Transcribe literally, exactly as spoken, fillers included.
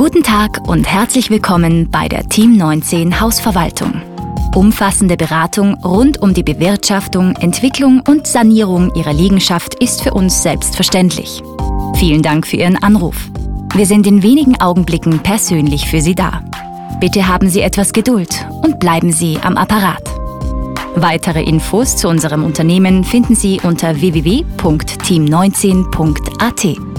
Guten Tag und herzlich willkommen bei der Team neunzehn Hausverwaltung. Umfassende Beratung rund um die Bewirtschaftung, Entwicklung und Sanierung Ihrer Liegenschaft ist für uns selbstverständlich. Vielen Dank für Ihren Anruf. Wir sind in wenigen Augenblicken persönlich für Sie da. Bitte haben Sie etwas Geduld und bleiben Sie am Apparat. Weitere Infos zu unserem Unternehmen finden Sie unter w w w punkt team neunzehn punkt a t.